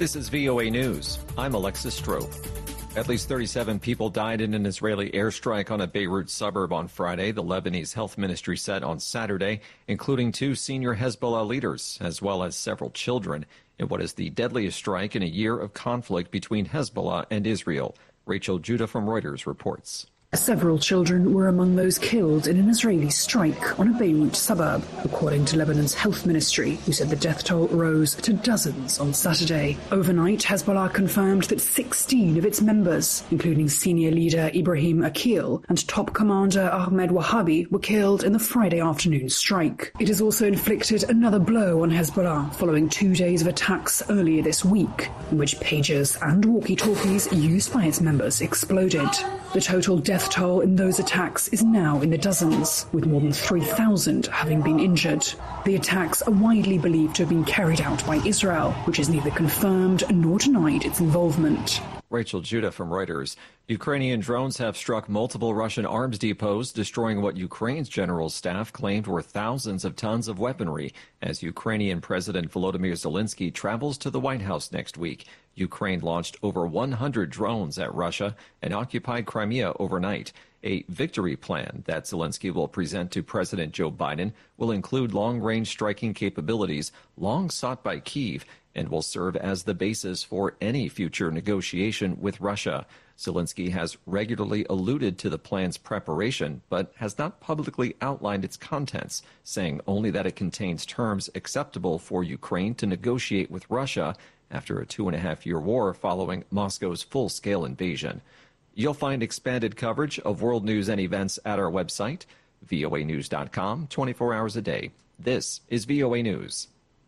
This is VOA News. I'm Alexis Strope. At least 37 people died in an Israeli airstrike on a Beirut suburb on Friday, the Lebanese health ministry said on Saturday, including 2 senior Hezbollah leaders, as well as several children, in what is the deadliest strike in a year of conflict between Hezbollah and Israel. Rachel Judah from Reuters reports. Several children were among those killed in an Israeli strike on a Beirut suburb, according to Lebanon's health ministry, who said the death toll rose to dozens on Saturday. Overnight, Hezbollah confirmed that 16 of its members, including senior leader Ibrahim Akil and top commander Ahmed Wahabi, were killed in the Friday afternoon strike. It has also inflicted another blow on Hezbollah following 2 days of attacks earlier this week, in which pagers and walkie-talkies used by its members exploded. The total death toll in those attacks is now in the dozens, with more than 3,000 having been injured. The attacks are widely believed to have been carried out by Israel, which has neither confirmed nor denied its involvement. Rachel Judah from Reuters. Ukrainian drones have struck multiple Russian arms depots, destroying what Ukraine's general staff claimed were thousands of tons of weaponry, as Ukrainian President Volodymyr Zelensky travels to the White House next week. Ukraine launched over 100 drones at Russia and occupied Crimea overnight. A victory plan that Zelensky will present to President Joe Biden will include long-range striking capabilities long sought by Kyiv and will serve as the basis for any future negotiation with Russia. Zelensky has regularly alluded to the plan's preparation, but has not publicly outlined its contents, saying only that it contains terms acceptable for Ukraine to negotiate with Russia after a 2.5-year war following Moscow's full-scale invasion. You'll find expanded coverage of world news and events at our website, voanews.com, 24 hours a day. This is VOA News.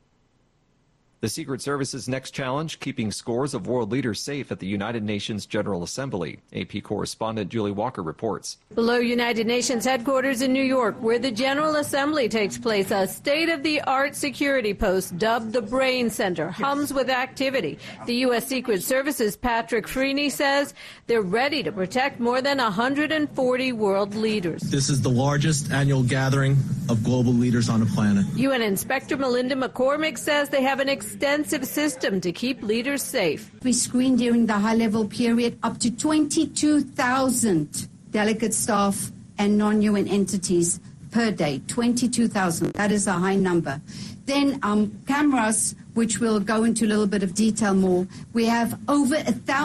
The Secret Service's next challenge, keeping scores of world leaders safe at the United Nations General Assembly. AP correspondent Julie Walker reports. Below United Nations headquarters in New York, where the General Assembly takes place, a state-of-the-art security post dubbed the Brain Center hums with activity. The U.S. Secret Service's Patrick Freeney says they're ready to protect more than 140 world leaders. This is the largest annual gathering of global leaders on the planet. UN Inspector Melinda McCormick says they have an extensive system to keep leaders safe. We screened during the high-level period up to 22,000 delegate staff and non-UN entities per day. 22,000. That is a high number. Then cameras, which we'll go into a little bit of detail more. We have over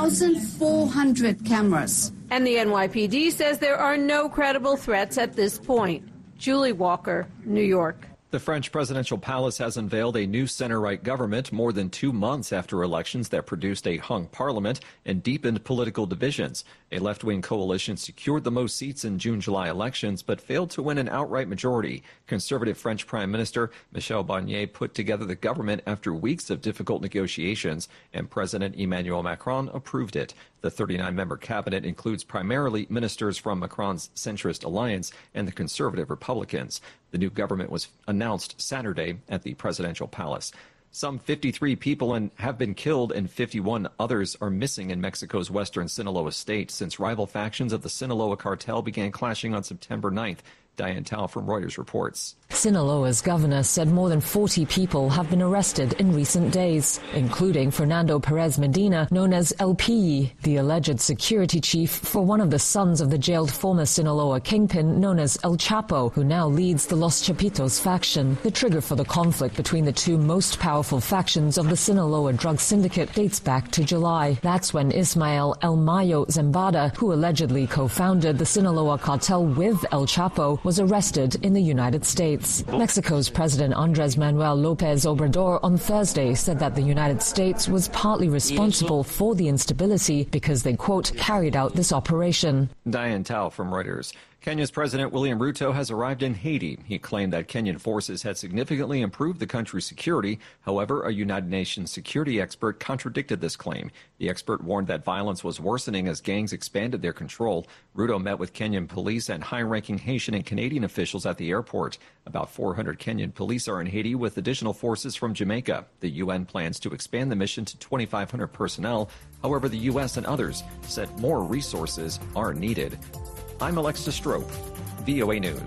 1,400 cameras. And the NYPD says there are no credible threats at this point. Julie Walker, New York. The French presidential palace has unveiled a new center-right government more than 2 months after elections that produced a hung parliament and deepened political divisions. A left-wing coalition secured the most seats in June-July elections but failed to win an outright majority. Conservative French Prime Minister Michel Barnier put together the government after weeks of difficult negotiations, and President Emmanuel Macron approved it. The 39-member cabinet includes primarily ministers from Macron's centrist alliance and the conservative Republicans. The new government was announced Saturday at the presidential palace. Some 53 people have been killed and 51 others are missing in Mexico's western Sinaloa state since rival factions of the Sinaloa cartel began clashing on September 9th. Diane Tao from Reuters reports. Sinaloa's governor said more than 40 people have been arrested in recent days, including Fernando Perez Medina, known as El Pilli, the alleged security chief for one of the sons of the jailed former Sinaloa kingpin known as El Chapo, who now leads the Los Chapitos faction. The trigger for the conflict between the two most powerful factions of the Sinaloa drug syndicate dates back to July. That's when Ismael El Mayo Zambada, who allegedly co-founded the Sinaloa cartel with El Chapo, was arrested in the United States. Mexico's President Andrés Manuel López Obrador on Thursday said that the United States was partly responsible for the instability because they, quote, carried out this operation. Diane Tao from Reuters. Kenya's President William Ruto has arrived in Haiti. He claimed that Kenyan forces had significantly improved the country's security. However, a United Nations security expert contradicted this claim. The expert warned that violence was worsening as gangs expanded their control. Ruto met with Kenyan police and high-ranking Haitian and Canadian officials at the airport. About 400 Kenyan police are in Haiti with additional forces from Jamaica. The UN plans to expand the mission to 2,500 personnel. However, the U.S. and others said more resources are needed. I'm Alexis Strope, VOA News.